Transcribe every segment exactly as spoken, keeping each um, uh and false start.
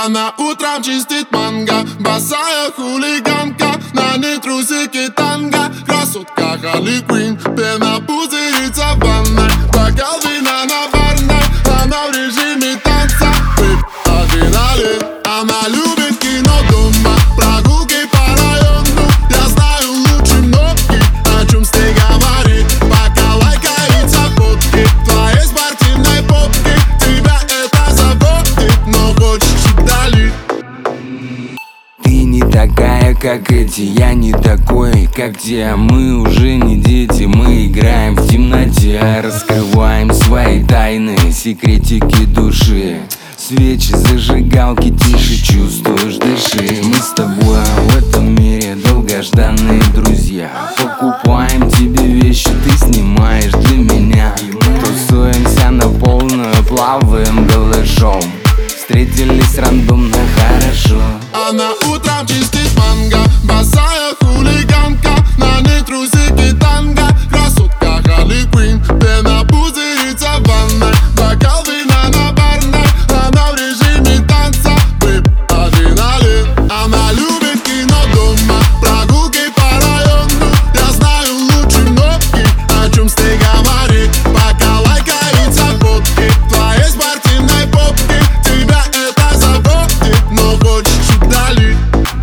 Она утром чистит манго, босая хулиганка, на ней трусики танго, красотка Харли Квинн. Пена пузырится в ванной, бокал вина на барной, она в режиме танца, выпь адреналин. Она любит кино дома, прогулки по району. Я знаю лучше многих, о чем с ней говорить. Пока лайкается фотки твоей спортивной попки, тебя это заботит, но хочешь чуть дали. Ты не такая, как эти, я не такой, как те. Мы уже не дети, мы играем в темноте, раскрываем свои тайны, секретики души. Свечи, зажигалки, тише, чувствуешь, дыши. Мы с тобой в этом мире долгожданные друзья. Покупаем тебе вещи, ты снимаешь для меня. Тусуемся на полную, плаваем голышом. Встретились рандомно, хорошо. Она утром чистит манго, босая хулиганка, на ней трусики танго, красотка Харли Квинн. Пена пузырится в ванной, бокал вина на барной, она в режиме танца, выпь адреналин. Она любит кино дома, прогулки по району. Я знаю лучше многих, о чем с ней говорить. Пока лайкается фотки твоей спортивной попки, тебя это заботит, но хочешь чуть дали.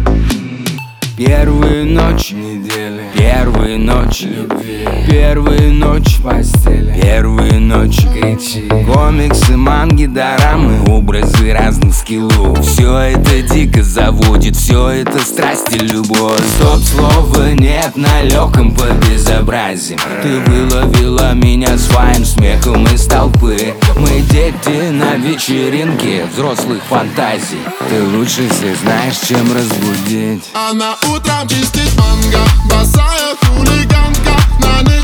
Первые ночи недели, первые ночи любви, первые ночи в постели, первые ночи кричи. Комиксы, манги, дорамы, образы разных скиллов. Все это дико заводит, все это страсть и любовь. Стоп, слова нет на легком по безобразию. Ты выловила меня своим смехом из толпы. Мы дети на вечеринке взрослых фантазий. Ты лучше всех знаешь, чем разбудить. Она утром чистит манго, босая хулиганка, на ней